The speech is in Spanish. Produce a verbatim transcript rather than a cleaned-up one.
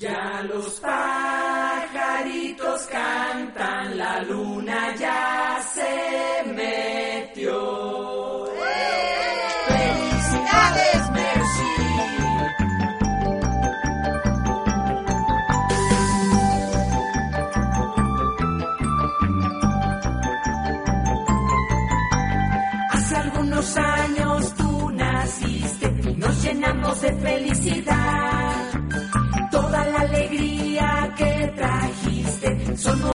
Ya los pajaritos cantan, la luna ya se metió. ¡Felicidades, Mercy! Hace algunos años tú naciste y nos llenamos de felicidad. Toda la alegría que trajiste son